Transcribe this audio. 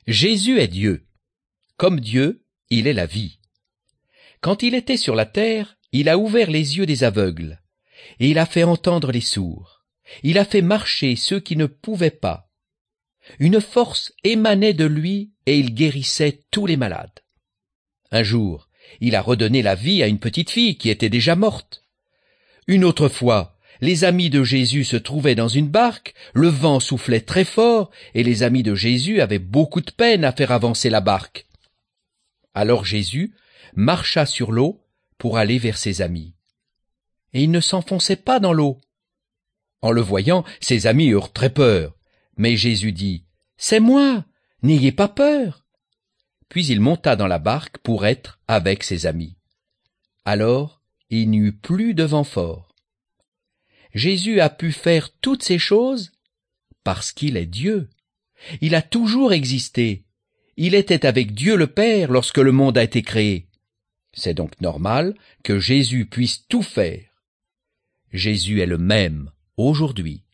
Jésus est Dieu. Comme Dieu, il est la vie. Quand il était sur la terre, il a ouvert les yeux des aveugles, et il a fait entendre les sourds. Il a fait marcher ceux qui ne pouvaient pas. Une force émanait de lui et il guérissait tous les malades. Un jour, il a redonné la vie à une petite fille qui était déjà morte. Une autre fois, les amis de Jésus se trouvaient dans une barque, le vent soufflait très fort et les amis de Jésus avaient beaucoup de peine à faire avancer la barque. Alors Jésus marcha sur l'eau pour aller vers ses amis. Et il ne s'enfonçait pas dans l'eau. En le voyant, ses amis eurent très peur. Mais Jésus dit, « C'est moi, n'ayez pas peur. » Puis il monta dans la barque pour être avec ses amis. Alors, il n'y eut plus de vent fort. Jésus a pu faire toutes ces choses parce qu'il est Dieu. Il a toujours existé. Il était avec Dieu le Père lorsque le monde a été créé. C'est donc normal que Jésus puisse tout faire. Jésus est le même aujourd'hui.